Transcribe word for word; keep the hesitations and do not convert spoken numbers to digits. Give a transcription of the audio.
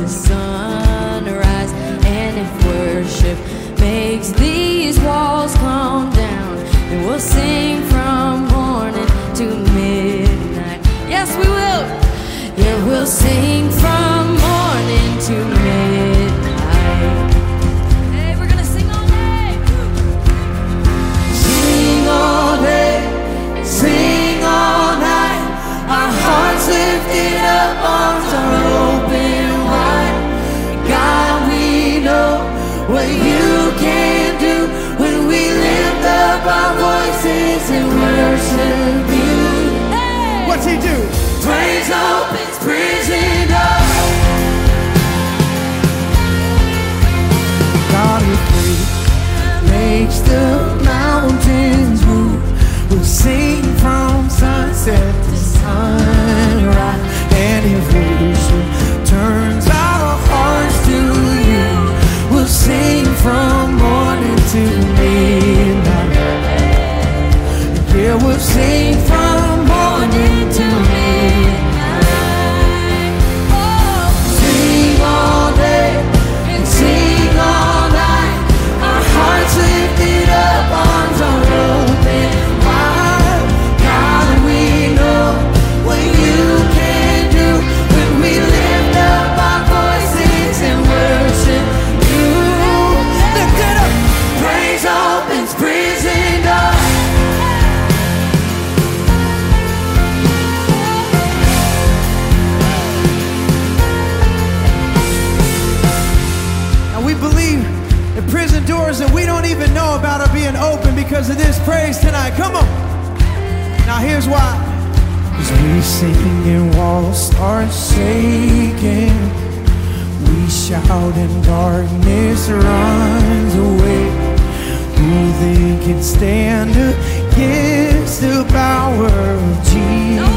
to sunrise. And if worship makes these walls calm down, then we'll sing from morning to midnight. Yes, we will. Yeah, we'll sing from morning to midnight. Hey, we're gonna sing all day. Sing all day, sing all night. Our hearts lifted up, arms are open wide. God, we know what you can do when we lift up our voices and worship you. Hey! What's he do? Praise opens prison doors. God who free makes the mountains move. We'll sing from sunset to sunrise. And if worship turns our hearts to you, we'll sing from morning to midnight. Yeah, we'll sing from morning to midnight. Oh, sing all day and sing all night. Our hearts lifted up, arms are open wide. God, we know what you can do when we lift up our voices and worship you. Lift it up. Praise opens prison doors. We believe the prison doors that we don't even know about are being open because of this praise tonight. Come on. Now here's why. As we sing and walls start shaking, we shout and darkness runs away. Who then can stand against the power of Jesus?